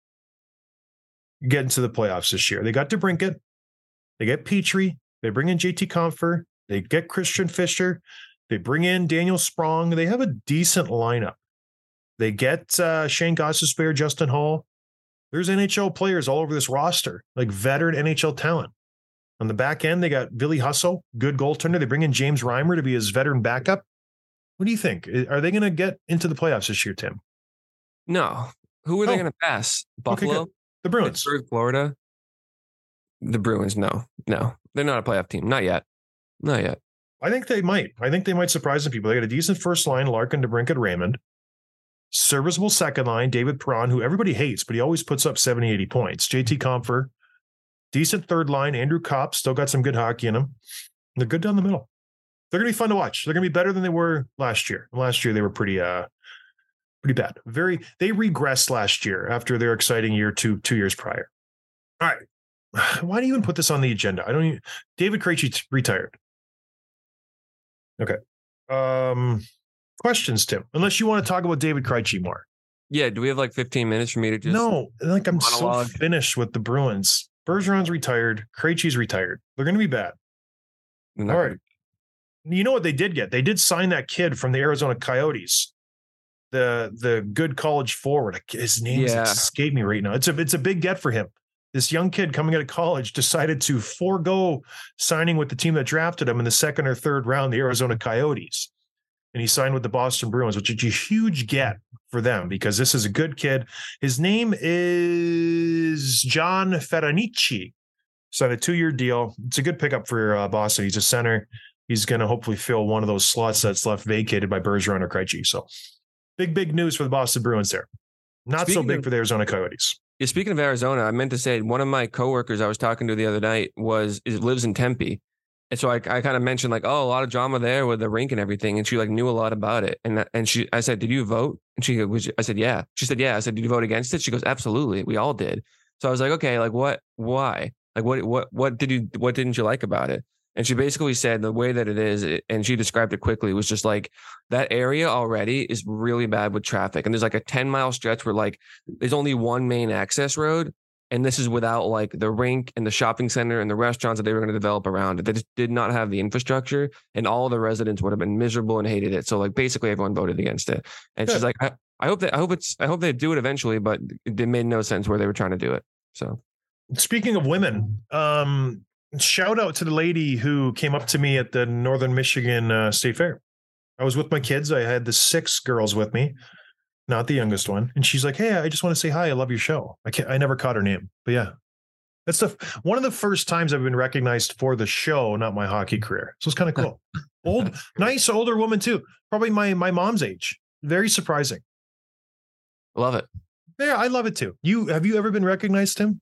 get into the playoffs this year? They got DeBrincat, they get Petrie, they bring in J T Compher, they get Christian Fischer, they bring in Daniel Sprong. They have a decent lineup. They get uh, Shane Gostisbehere, Justin Hall. There's N H L players all over this roster, like veteran N H L talent. On the back end, they got Billy Hussle, good goaltender. They bring in James Reimer to be his veteran backup. What do you think? Are they going to get into the playoffs this year, Tim? No. Who are oh. they going to pass? Buffalo? Okay, the Bruins. Pittsburgh, Florida? The Bruins, no. No. They're not a playoff team. Not yet. Not yet. I think they might. I think they might surprise some people. They got a decent first line, Larkin, DeBrincat, Raymond. Serviceable second line, David Perron, who everybody hates, but he always puts up seventy, eighty points. J T Compher. Decent third line, Andrew Kopp, still got some good hockey in them. They're good down the middle. They're going to be fun to watch. They're going to be better than they were last year. Last year, they were pretty uh, pretty bad. Very, they regressed last year after their exciting year two, two years prior. All right. Why do you even put this on the agenda? I don't even, David Krejci retired. Okay. Um, questions, Tim, unless you want to talk about David Krejci more. Yeah. Do we have like fifteen minutes for me to just No, like I'm monologue? so finished with the Bruins. Bergeron's retired. Krejci's retired. They're going to be bad. All right. You know what they did get? They did sign that kid from the Arizona Coyotes, the the good college forward. His name's Yeah. escape me right now. It's a it's a big get for him. This young kid coming out of college decided to forego signing with the team that drafted him in the second or third round, the Arizona Coyotes. And he signed with the Boston Bruins, which is a huge get for them because this is a good kid. His name is John Ferranici. Signed a two-year deal. It's a good pickup for uh, Boston. He's a center. He's going to hopefully fill one of those slots that's left vacated by Bergeron or Krejci. So big, big news for the Boston Bruins there. Not speaking so big of, for the Arizona Coyotes. Yeah, speaking of Arizona, I meant to say one of my coworkers I was talking to the other night was is lives in Tempe. And so I, I kind of mentioned like, oh, a lot of drama there with the rink and everything. And she like knew a lot about it. And and she, I said, did you vote? And she goes, I said, yeah. She said, yeah. I said, did you vote against it? She goes, absolutely. We all did. So I was like, okay, like what, why? Like what, what, what did you, what didn't you like about it? And she basically said the way that it is, it, and she described it quickly, was just like that area already is really bad with traffic. And there's like a ten mile stretch where like there's only one main access road. And this is without like the rink and the shopping center and the restaurants that they were going to develop around it. They just did not have the infrastructure, and all the residents would have been miserable and hated it. So like basically everyone voted against it. And Good. She's like, I, I hope that I hope it's I hope they do it eventually, but it made no sense where they were trying to do it. So speaking of women, um, shout out to the lady who came up to me at the Northern Michigan uh, State Fair. I was with my kids. I had the six girls with me, not the youngest one. And she's like, hey, I just want to say hi. I love your show. I can't, I never caught her name, but yeah, that's the, one of the first times I've been recognized for the show, not my hockey career. So it's kind of cool. Old, nice older woman too. Probably my, my mom's age. Very surprising. Love it. Yeah. I love it too. You, have you ever been recognized, Tim?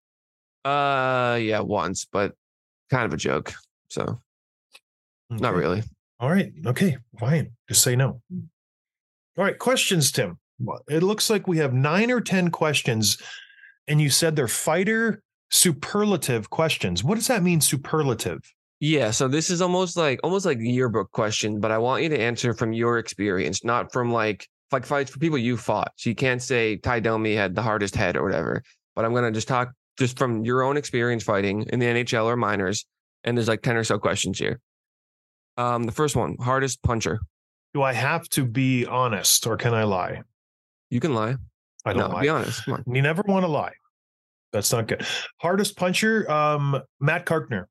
Uh, yeah, once, but kind of a joke. So okay. Not really. All right. Okay. Fine. Just say no. All right, questions, Tim. It looks like we have nine or ten questions, and you said they're fighter superlative questions. What does that mean, superlative? Yeah, so this is almost like almost like a yearbook question, but I want you to answer from your experience, not from like like fights for people you fought. So you can't say Ty Domi had the hardest head or whatever. But I'm gonna just talk just from your own experience fighting in the N H L or minors, and there's like ten or so questions here. Um, the first one, hardest puncher. Do I have to be honest or can I lie? You can lie. I don't no, lie. Be honest. Come on. You never want to lie. That's not good. Hardest puncher, um, Matt Carkner.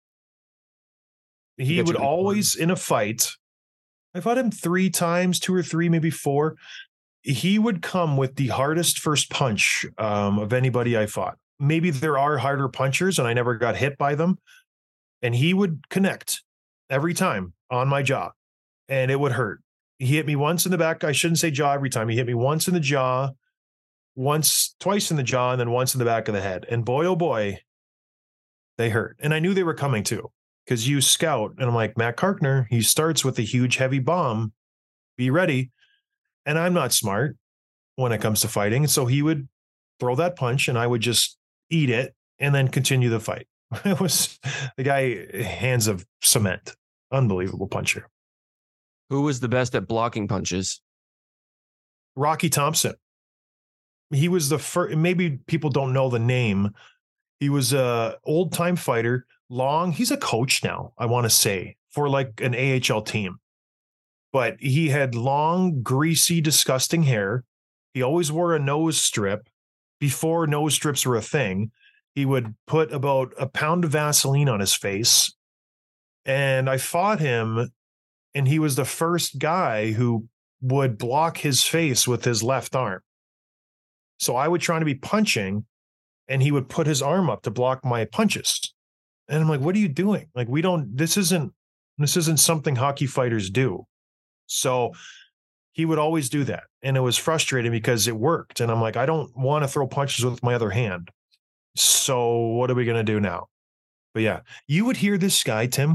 He would always in a fight. I fought him three times, two or three, maybe four. He would come with the hardest first punch um, of anybody I fought. Maybe there are harder punchers and I never got hit by them. And he would connect every time on my jaw. And it would hurt. He hit me once in the back. I shouldn't say jaw every time. He hit me once in the jaw, once, twice in the jaw, and then once in the back of the head. And boy, oh boy, they hurt. And I knew they were coming too, because you scout. And I'm like, Matt Carkner, he starts with a huge, heavy bomb. Be ready. And I'm not smart when it comes to fighting. So he would throw that punch and I would just eat it and then continue the fight. It was the guy, hands of cement. Unbelievable puncher. Who was the best at blocking punches? Rocky Thompson. He was the first, maybe people don't know the name. He was a old time fighter, long. He's a coach now, I want to say, for like an A H L team. But he had long, greasy, disgusting hair. He always wore a nose strip. Before nose strips were a thing, he would put about a pound of Vaseline on his face. And I fought him. And he was the first guy who would block his face with his left arm. So I would try to be punching and he would put his arm up to block my punches. And I'm like, what are you doing? Like, we don't, this isn't, this isn't something hockey fighters do. So he would always do that. And it was frustrating because it worked. And I'm like, I don't want to throw punches with my other hand. So what are we going to do now? But yeah, you would hear this guy, Tim,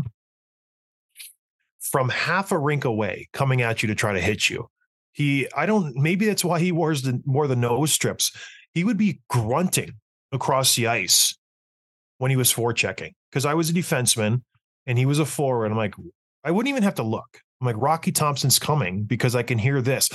from half a rink away coming at you to try to hit you. He, I don't, maybe that's why he wears the more the nose strips. He would be grunting across the ice when he was forechecking because I was a defenseman and he was a forward. I'm like, I wouldn't even have to look. I'm like, Rocky Thompson's coming because I can hear this.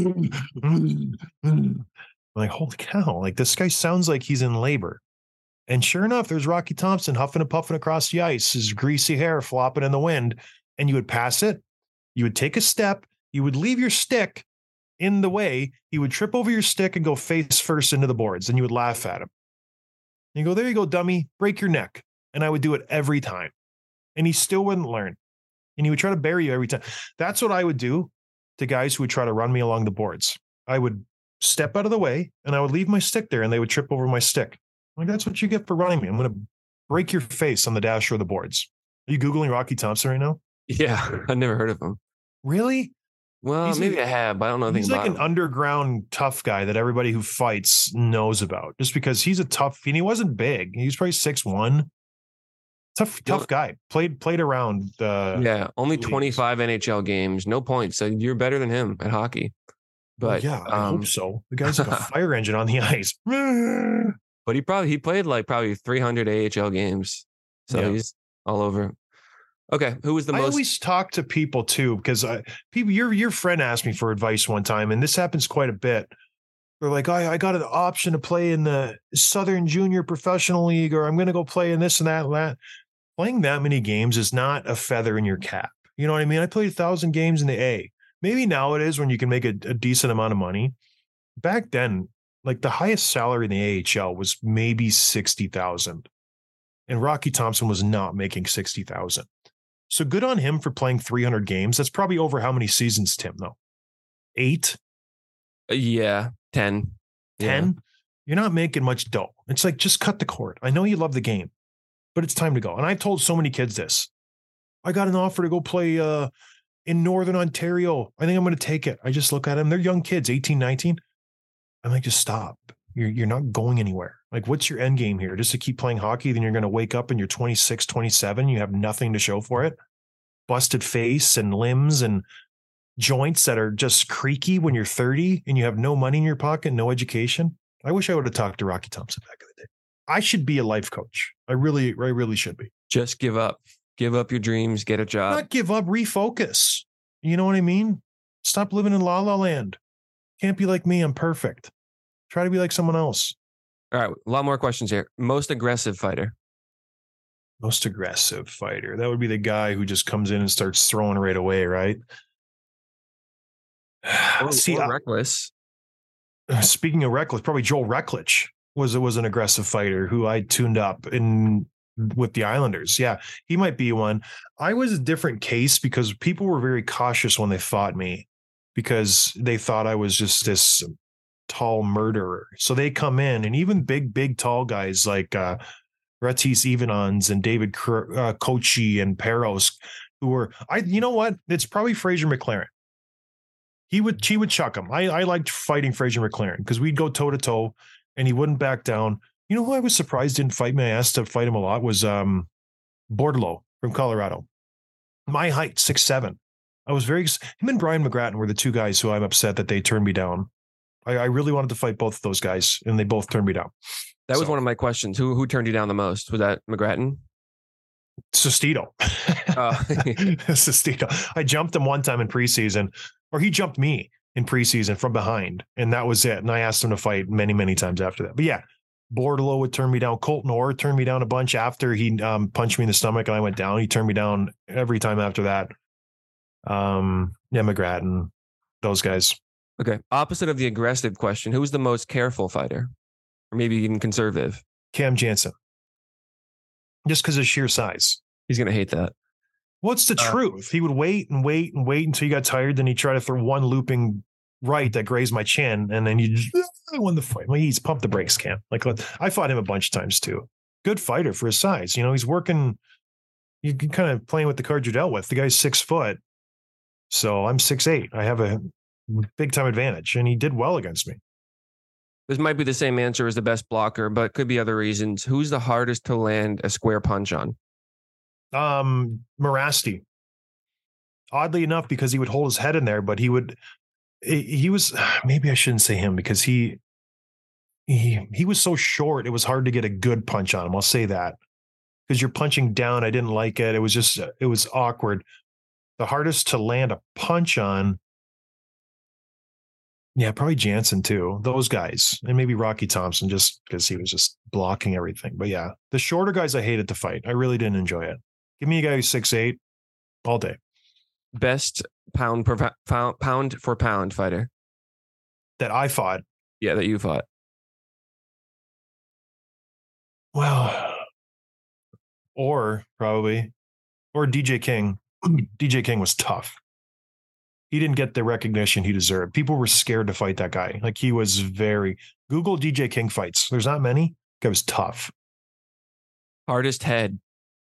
I'm like, holy cow. Like this guy sounds like he's in labor. And sure enough, there's Rocky Thompson huffing and puffing across the ice, his greasy hair flopping in the wind. And you would pass it. You would take a step. You would leave your stick in the way. He would trip over your stick and go face first into the boards. And you would laugh at him. And you go, there you go, dummy. Break your neck. And I would do it every time. And he still wouldn't learn. And he would try to bury you every time. That's what I would do to guys who would try to run me along the boards. I would step out of the way and I would leave my stick there and they would trip over my stick. I'm like, that's what you get for running me. I'm going to break your face on the dash or the boards. Are you Googling Rocky Thompson right now? Yeah, I never heard of him. Really? Well, he's maybe a, I have, but I don't know anything he's about like an him. underground tough guy that everybody who fights knows about just because he's a tough, and he wasn't big. He was probably six one. Tough, tough guy. Played played around. Uh, yeah, only leagues. twenty-five N H L games, no points. So you're better than him at hockey. But well, yeah, I um, hope so. The guy's like a fire engine on the ice. But he probably he played like probably three hundred A H L games, so yeah. He's all over. Okay, who was the I most? I always talk to people too because I, people. Your your friend asked me for advice one time, and this happens quite a bit. They're like, I, I got an option to play in the Southern Junior Professional League, or I'm going to go play in this and that and that. Playing that many games is not a feather in your cap. You know what I mean? I played a thousand games in the A. Maybe now it is when you can make a, a decent amount of money. Back then, like the highest salary in the A H L was maybe sixty thousand. And Rocky Thompson was not making sixty thousand. So good on him for playing three hundred games. That's probably over how many seasons, Tim, though? Eight? Yeah, ten. ten? Yeah. You're not making much dough. It's like, just cut the cord. I know you love the game, but it's time to go. And I've told so many kids this. I got an offer to go play uh, in Northern Ontario. I think I'm going to take it. I just look at them. They're young kids, eighteen, nineteen. I'm like, just stop. You're, you're not going anywhere. Like, what's your end game here? Just to keep playing hockey, then you're going to wake up and you're twenty-six, twenty-seven. You have nothing to show for it. Busted face and limbs and joints that are just creaky when you're thirty and you have no money in your pocket, no education. I wish I would have talked to Rocky Thompson back in the day. I should be a life coach. I really, I really should be. Just give up. Give up your dreams. Get a job. Not give up. Refocus. You know what I mean? Stop living in la la land. Can't be like me. I'm perfect. Try to be like someone else. All right. A lot more questions here. Most aggressive fighter. Most aggressive fighter. That would be the guy who just comes in and starts throwing right away, right? Or, See, or I, reckless. Speaking of reckless, probably Joel Reklich was was an aggressive fighter who I tuned up in with the Islanders. Yeah, he might be one. I was a different case because people were very cautious when they fought me because they thought I was just this tall murderer. So they come in, and even big, big, tall guys like uh, Ratis Ivanons and David uh, Kochi and Peros, who were, I, you know what? It's probably Fraser McLaren. He would, she would chuck him. I, I liked fighting Fraser McLaren because we'd go toe to toe and he wouldn't back down. You know who I was surprised didn't fight me? I asked to fight him a lot was um, Bordelot from Colorado. My height, six seven. I was very, him and Brian McGrattan were the two guys who I'm upset that they turned me down. I, I really wanted to fight both of those guys and they both turned me down. That was so. one of my questions. Who who turned you down the most? Was that McGrattan? Sestito. Uh. Sestito. I jumped him one time in preseason, or he jumped me in preseason from behind, and that was it. And I asked him to fight many, many times after that. But yeah, Bordelot would turn me down. Colton Orr turned me down a bunch after he um, punched me in the stomach and I went down. He turned me down every time after that. Um, yeah, McGrattan, those guys. Okay. Opposite of the aggressive question, who was the most careful fighter? Or maybe even conservative? Cam Jansen. Just because of sheer size. He's going to hate that. What's the uh, truth? He would wait and wait and wait until he got tired. Then he tried to throw one looping right that grazed my chin. And then you just won the fight. Well, he's pumped the brakes, Cam. Like, I fought him a bunch of times too. Good fighter for his size. You know, he's working. You can kind of playing with the cards you're dealt with. The guy's six foot. So I'm six eight. I have a big time advantage. And he did well against me. This might be the same answer as the best blocker, but could be other reasons. Who's the hardest to land a square punch on? Um, Morasti. Oddly enough, because he would hold his head in there, but he would, he was, maybe I shouldn't say him because he, he, he was so short. It was hard to get a good punch on him. I'll say that because you're punching down. I didn't like it. It was just, it was awkward. The hardest to land a punch on. Yeah, probably Jansen too. Those guys, and maybe Rocky Thompson, just because he was just blocking everything. But yeah, the shorter guys I hated to fight. I really didn't enjoy it. Give me a guy who's six eight all day. Best pound per pound, pound for pound fighter that I fought. Yeah, that you fought. Well, or probably, or D J King. D J King was tough. He didn't get the recognition he deserved. People were scared to fight that guy. Like he was very. Google D J King fights. There's not many. Guy was tough. Hardest head.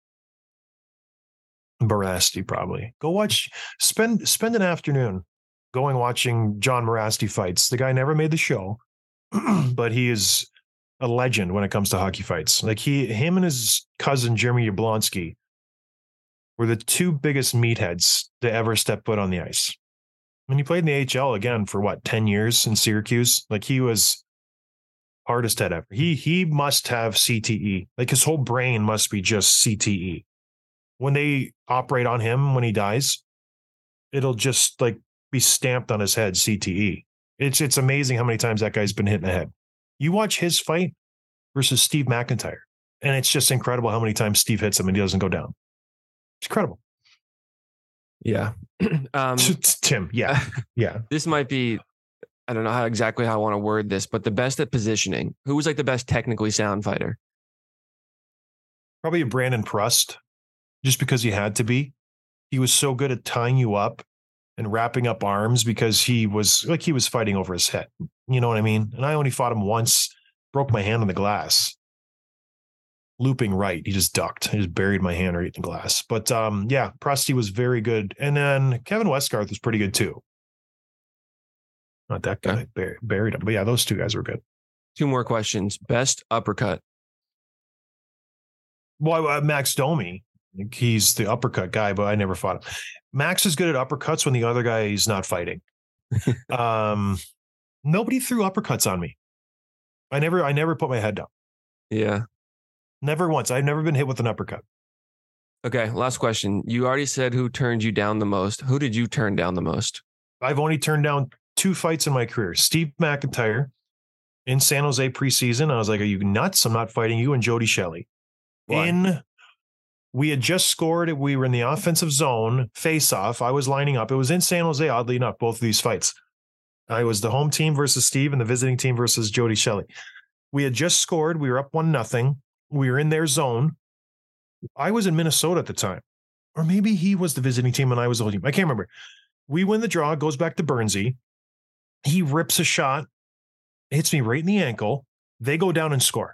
Morasti, probably. Go watch. Spend spend an afternoon going watching John Morasti fights. The guy never made the show, but he is a legend when it comes to hockey fights. Like he, him and his cousin Jeremy Yablonsky were the two biggest meatheads to ever step foot on the ice. I mean, he played in the A H L again for what, ten years in Syracuse? Like he was hardest head ever. He he must have C T E. Like his whole brain must be just C T E. When they operate on him when he dies, it'll just like be stamped on his head, C T E. It's it's amazing how many times that guy's been hit in the head. You watch his fight versus Steve McIntyre, and it's just incredible how many times Steve hits him and he doesn't go down. It's incredible. Yeah. um, Tim, yeah. Yeah. This might be, I don't know how exactly how I want to word this, but the best at positioning. Who was like the best technically sound fighter? Probably a Brandon Prust, just because he had to be. He was so good at tying you up and wrapping up arms because he was like he was fighting over his head. You know what I mean? And I only fought him once, broke my hand on the glass. Looping right. He just ducked. He just buried my hand right in the glass. But um, yeah, Prusty was very good. And then Kevin Westgarth was pretty good too. Not that guy. Bur- buried him. But yeah, those two guys were good. Two more questions. Best uppercut. Well, uh, Max Domi. He's the uppercut guy, but I never fought him. Max is good at uppercuts when the other guy is not fighting. um, nobody threw uppercuts on me. I never, I never put my head down. Yeah. Never once. I've never been hit with an uppercut. Okay. Last question. You already said who turned you down the most. Who did you turn down the most? I've only turned down two fights in my career. Steve McIntyre in San Jose preseason. I was like, are you nuts? I'm not fighting you and Jody Shelley. Why? In We had just scored. We were in the offensive zone, face off. I was lining up. It was in San Jose, oddly enough, both of these fights. I was the home team versus Steve and the visiting team versus Jody Shelley. We had just scored. We were up one nothing. We were in their zone. I was in Minnesota at the time. Or maybe he was the visiting team and I was the whole team. I can't remember. We win the draw, goes back to Bernsey. He rips a shot, hits me right in the ankle. They go down and score.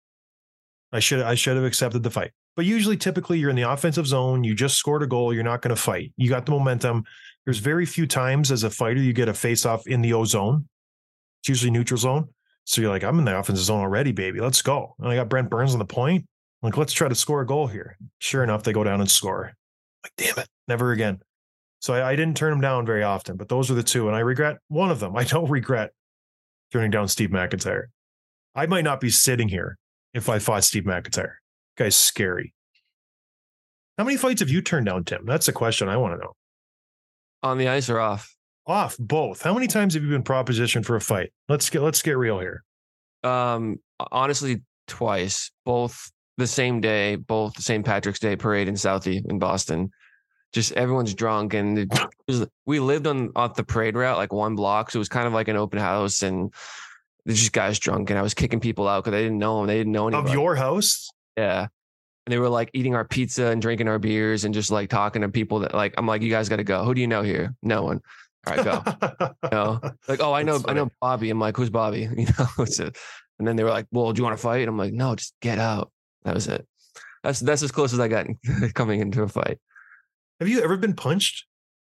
I should I should have accepted the fight. But usually, typically, you're in the offensive zone. You just scored a goal. You're not going to fight. You got the momentum. There's very few times as a fighter you get a face-off in the O zone. It's usually neutral zone. So you're like, I'm in the offensive zone already, baby. Let's go. And I got Brent Burns on the point. I'm like, let's try to score a goal here. Sure enough, they go down and score. I'm like, damn it, never again. So I, I didn't turn them down very often, but those are the two. And I regret one of them. I don't regret turning down Steve McIntyre. I might not be sitting here if I fought Steve McIntyre. Guy's scary. How many fights have you turned down, Tim? That's a question I want to know. On the ice or off? Off, both. How many times have you been propositioned for a fight? Let's get let's get real here. Um, honestly, twice. Both the same day, both the Saint Patrick's Day parade in Southie in Boston. Just everyone's drunk, and it was, we lived on off the parade route, like one block, so it was kind of like an open house, and there's just guys drunk, and I was kicking people out because they didn't know them. They didn't know anybody. Of your house? Yeah. And they were like eating our pizza and drinking our beers and just like talking to people that like, I'm like, you guys got to go. Who do you know here? No one. All right, go. You know, like, oh, I know, I know Bobby. I'm like, who's Bobby? You know, it's a, and then they were like, well, do you want to fight? I'm like, no, just get out. That was it. That's, that's as close as I got coming into a fight. Have you ever been punched?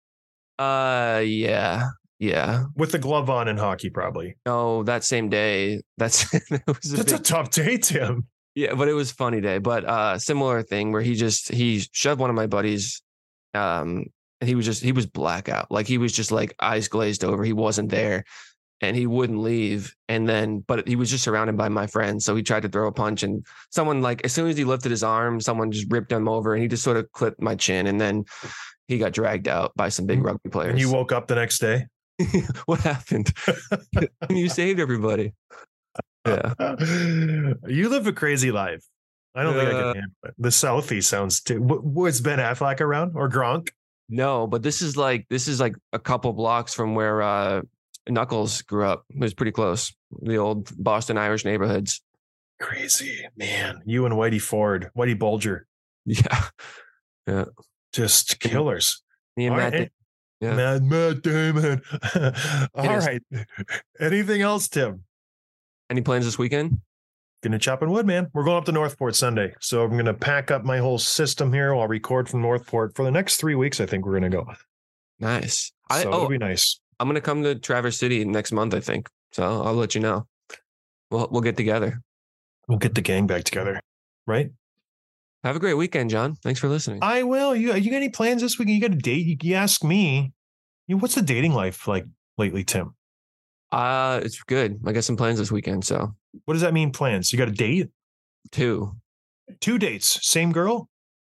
Uh, yeah. Yeah. With the glove on in hockey, probably. No, that same day. That's, it was a that's big, a tough day, Tim. Yeah, but it was a funny day. But uh similar thing where he just he shoved one of my buddies, um, and he was just he was blackout. Like he was just like eyes glazed over. He wasn't there and he wouldn't leave. And then but he was just surrounded by my friends. So he tried to throw a punch and someone like as soon as he lifted his arm, someone just ripped him over and he just sort of clipped my chin. And then he got dragged out by some big rugby players. And you woke up the next day? What happened? You saved everybody. Yeah. You live a crazy life. I don't uh, think I can handle it. The Southie sounds too. Was Ben Affleck around or Gronk? No, but this is like this is like a couple blocks from where uh, Knuckles grew up. It was pretty close. The old Boston Irish neighborhoods. Crazy, man. You and Whitey Ford, Whitey Bulger. Yeah. Yeah. Just killers. Me and All Matt. right. Yeah. Matt, Matt Damon. All right. Anything else, Tim? Any plans this weekend? Gonna chop and wood, man. We're going up to Northport Sunday. So I'm going to pack up my whole system here. I'll record from Northport for the next three weeks. I think we're going to go. Nice. So I, it'll oh, be nice. I'm going to come to Traverse City next month, I think. So I'll, I'll let you know. We'll, we'll get together. We'll get the gang back together. Right? Have a great weekend, John. Thanks for listening. I will. You, you got any plans this weekend? You got a date? You, you ask me. You, what's the dating life like lately, Tim? Uh, it's good. I got some plans this weekend. So what does that mean, plans? You got a date? Two. Two dates. Same girl?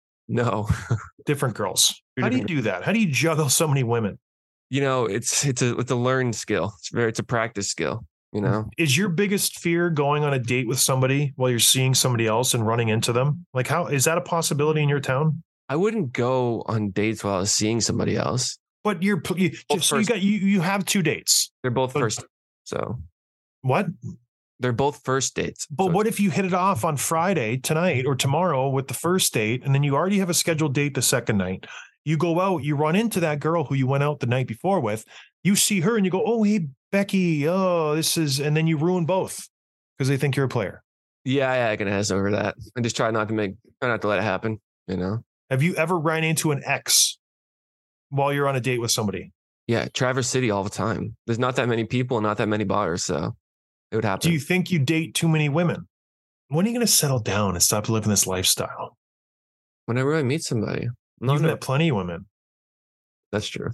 No. Different girls. Two How do you different do that? How do you juggle so many women? You know, it's it's a it's a learned skill. It's very it's a practice skill, you know. Is your biggest fear going on a date with somebody while you're seeing somebody else and running into them? Like, how is that a possibility in your town? I wouldn't go on dates while I was seeing somebody else. But you're you, just, so you got you you have two dates. They're both but, first. So what? They're both first dates. But so. What if you hit it off on Friday, tonight, or tomorrow with the first date, and then you already have a scheduled date the second night? You go out, you run into that girl who you went out the night before with. You see her and you go, "Oh, hey, Becky. Oh, this is," and then you ruin both because they think you're a player. Yeah, yeah, I can ask over that. I just try not to make, try not to let it happen. You know. Have you ever ran into an ex while you're on a date with somebody? Yeah, Traverse City all the time. There's not that many people and not that many bars, so it would happen. Do you think you date too many women? When are you going to settle down and stop living this lifestyle? Whenever I meet somebody. No, You've no. met plenty of women. That's true.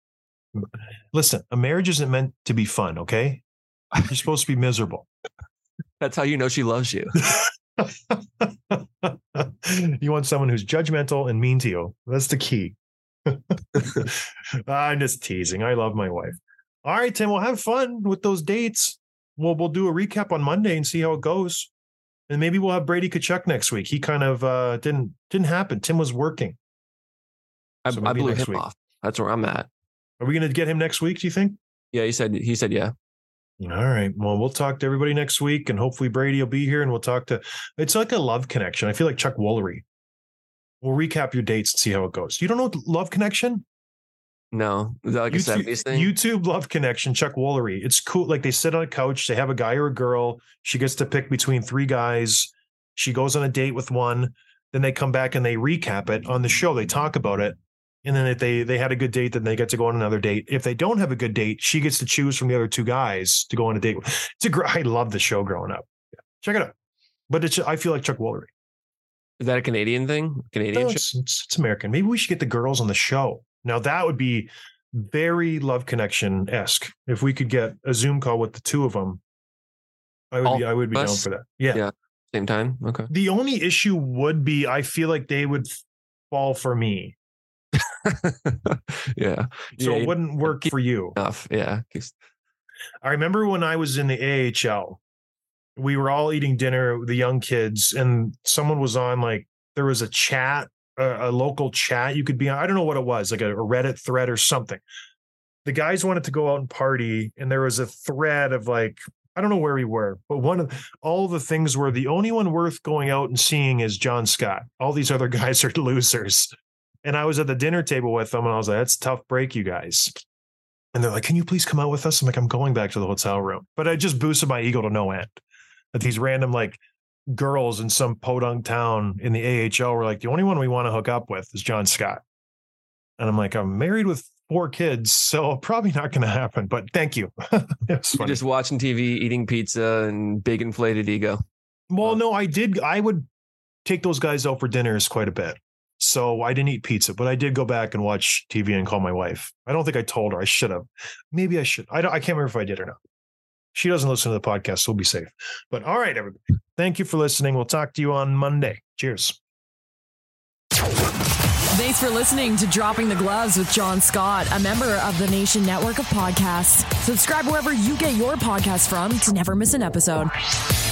Listen, a marriage isn't meant to be fun, okay? You're supposed to be miserable. That's how you know she loves you. You want someone who's judgmental and mean to you. That's the key. I'm just teasing. I love my wife. All right, Tim, we'll have fun with those dates. We'll, we'll do a recap on Monday and see how it goes. And maybe we'll have Brady Tkachuk next week. He kind of uh, didn't didn't happen. Tim was working. So I, I blew him week. off. That's where I'm at. Are we going to get him next week, do you think? Yeah, he said, he said, yeah. All right. Well, we'll talk to everybody next week, and hopefully Brady will be here, and we'll talk to, it's like a love connection. I feel like Chuck Woolery. We'll recap your dates and see how it goes. You don't know Love Connection? No. Is that like YouTube, a seventies thing? YouTube Love Connection, Chuck Woolery. It's cool. Like they sit on a couch, they have a guy or a girl. She gets to pick between three guys. She goes on a date with one. Then they come back and they recap it on the show. They talk about it. And then if they, they had a good date, then they get to go on another date. If they don't have a good date, she gets to choose from the other two guys to go on a date with. It's a great, I love the show growing up. Yeah. Check it out. But it's, I feel like Chuck Woolery. Is that a Canadian thing? Canadian no, it's, it's, it's American. Maybe we should get the girls on the show. Now that would be very Love Connection-esque. If we could get a Zoom call with the two of them, I would All be, I would be down for that. Yeah. Yeah. Same time. Okay. The only issue would be, I feel like they would fall for me. Yeah. So yeah, it wouldn't work for you. Enough. Yeah. I remember when I was in the A H L, we were all eating dinner, the young kids, and someone was on, like, there was a chat, a, a local chat you could be on. I don't know what it was, like a, a Reddit thread or something. The guys wanted to go out and party, and there was a thread of, like, I don't know where we were, but one of all the things were the only one worth going out and seeing is John Scott. All these other guys are losers. And I was at the dinner table with them, and I was like, that's a tough break, you guys. And they're like, can you please come out with us? I'm like, I'm going back to the hotel room. But I just boosted my ego to no end. That these random, like, girls in some podunk town in the A H L were like, the only one we want to hook up with is John Scott. And I'm like, I'm married with four kids, so probably not going to happen. But thank you. You're just watching T V, eating pizza, and big inflated ego. Well, no, I did. I would take those guys out for dinners quite a bit. So I didn't eat pizza, but I did go back and watch T V and call my wife. I don't think I told her. I should have. Maybe I should. I don't, I can't remember if I did or not. She doesn't listen to the podcast, so we'll be safe. But all right, everybody. Thank you for listening. We'll talk to you on Monday. Cheers. Thanks for listening to Dropping the Gloves with John Scott, a member of the Nation Network of Podcasts. Subscribe wherever you get your podcasts from to never miss an episode.